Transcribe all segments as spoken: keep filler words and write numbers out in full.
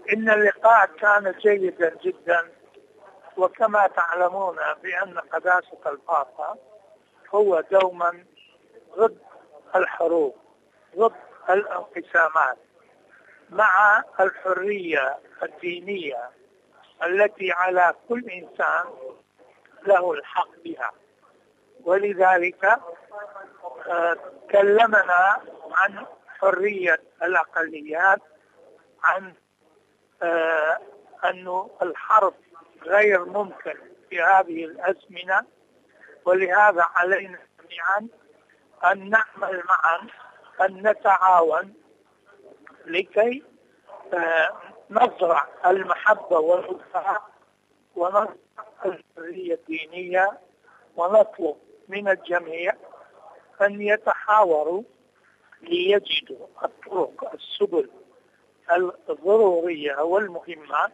إن اللقاء كان جيدا جدا، وكما تعلمون بأن قداسة البابا هو دوما ضد الحروب، ضد الانقسامات، مع الحرية الدينية التي على كل إنسان له الحق بها. ولذلك كلمنا عن حرية الأقليات، عن أن الحرب غير ممكن في هذه الأزمنة، ولهذا علينا جميعا أن نعمل معا، أن نتعاون لكي نزرع المحبة والوفاء ونزرع الحرية الدينية، ونطلب من الجميع أن يتحاوروا ليجدوا الطرق السبل الضرورية والمهمة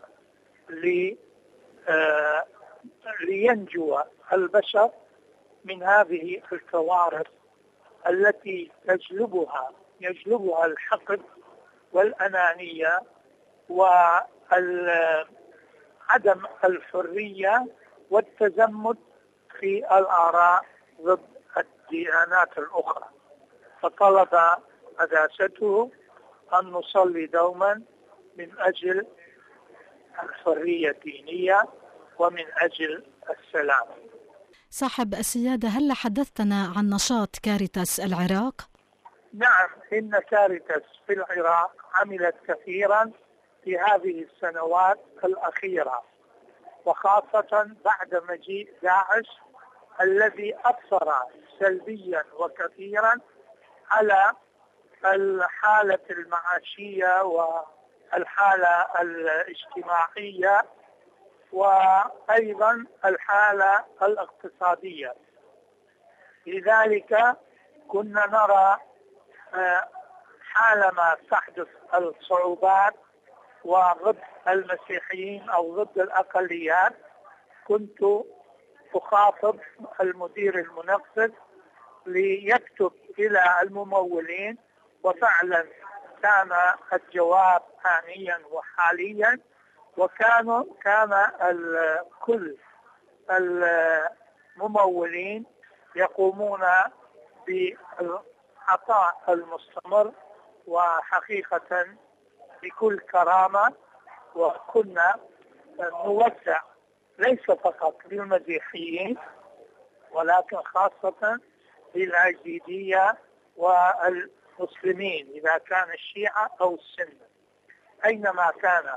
لينجو البشر من هذه الكوارث التي تجلبها يجلبها الحقد والأنانية وعدم الحرية والتزمت في الآراء ضد الديانات الأخرى. فطلب قداسته أن نصلي دوما من أجل الحرية الدينية ومن أجل السلام. صاحب السيادة، هل حدثتنا عن نشاط كاريتاس العراق؟ نعم، إن كاريتاس في العراق عملت كثيرا في هذه السنوات الأخيرة، وخاصة بعد مجيء داعش الذي أثر سلبيا وكثيرا على الحالة المعاشية والحالة الاجتماعية وأيضا الحالة الاقتصادية. لذلك كنا نرى حالما تحدث الصعوبات وضد المسيحيين أو ضد الأقليات، كنت أخاطب المدير المنفذ ليكتب إلى الممولين، وفعلا كان الجواب آنيا وحاليا، وكانوا كان كل الممولين يقومون بالعطاء المستمر وحقيقة بكل كرامة. وكنا نوزع ليس فقط للمسيحيين ولكن خاصة للعزيدية والمسلمين، إذا كان الشيعة أو السنة، أينما كان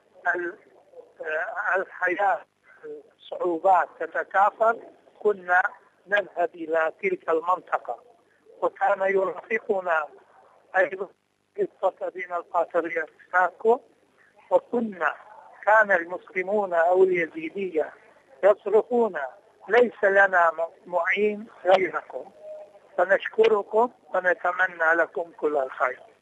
الحياة الصعوبات تتكاثر كنا نذهب إلى تلك المنطقة. وكان يرافقنا أيضا قصة بين القاطرية ساكو، وكنا كان المسلمون أو اليزيدية يصرخون ليس لنا معين غيركم، فنشكركم ونتمنى لكم كل الخير.